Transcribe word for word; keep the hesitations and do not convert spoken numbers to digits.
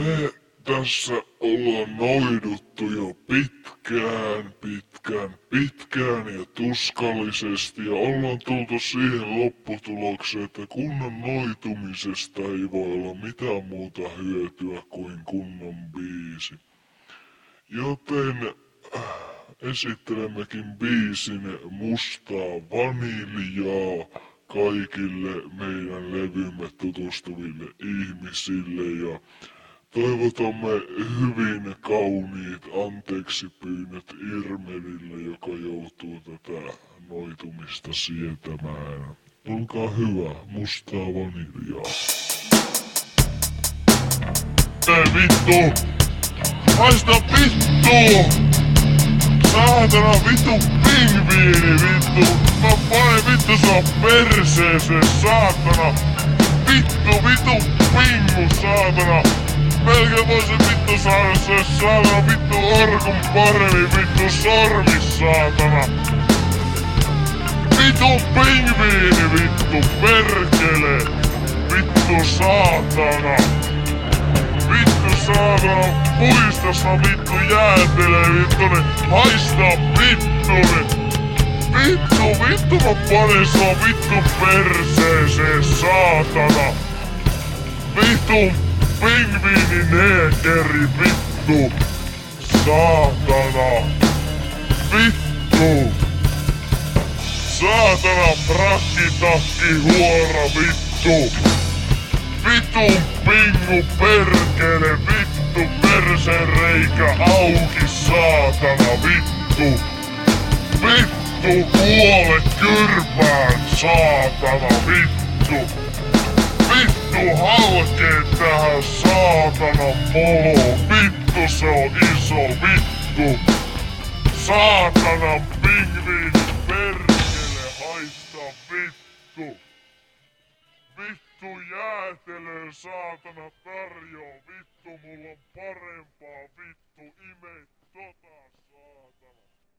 Me tässä ollaan noiduttu jo pitkään, pitkään, pitkään ja tuskallisesti ja ollaan tultu siihen lopputulokseen, että kunnon noitumisesta ei voi olla mitään muuta hyötyä kuin kunnon biisi. Joten äh, esittelemmekin biisin Mustaa vaniljaa kaikille meidän levymme tutustuville ihmisille ja toivotamme hyvin kauniit anteeksi pyynnöt Irmelille, joka joutuu tätä noitumista sietämään. Olkaa hyvä, Mustaa vaniljaa. Ei vittu! Haista vittu! Saatana vittu pingviini vittu! Mä panen vittu sua perseeseen saatana! Vittu vittu pingu saatana! Melkein voisin vittu saada se saatana vittu orkun parvi vittu sormis saatana! Vittu pingviini vittu perkele! Vittu saatana! Vittu saatana! Puistossa vittu jäätelee vittu ne! Haista vittu ne! Vittu vittu mä panen sua vittu perseeseen saatana! Vittu pingviini neekeri vittu! Saatana! Vittu! Saatana prakkitakki huora vittu! Vittu pingu perkele vittu perseen reikä auki saatana vittu! Vittu kuole kyrpään saatana vittu! Vittu halkee tähän saatana molo! Vittu se on iso vittu! Saatana pingviini perkele haista vittu! Vittu jäätelöä saatana tarjoa vittu mulla on parempi!